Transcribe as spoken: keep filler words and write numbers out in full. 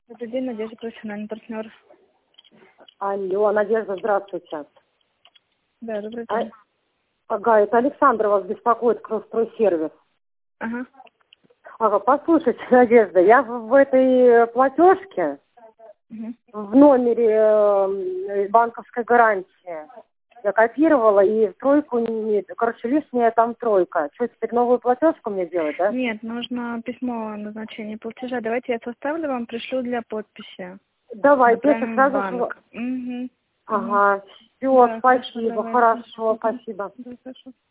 Добрый день, Надежда, профессиональный партнер. Алло, Надежда, здравствуйте. Да, добрый А, день. ага, это Александр вас беспокоит, Кроссстройсервис. Ага. Ага, послушайте, Надежда, я в, в этой платежке, Угу. в номере э, банковской гарантии, я копировала и в тройку, не, короче, лишняя там тройка. Что, теперь новую платежку мне делать, да? Нет, нужно письмо о назначении платежа. Давайте я составлю вам, пришлю для подписи. Давайте, я сейчас Направим в сразу... же- банк. Угу. Ага, все, Да, спасибо, хорошо, хорошо, давайте. спасибо. Да, хорошо.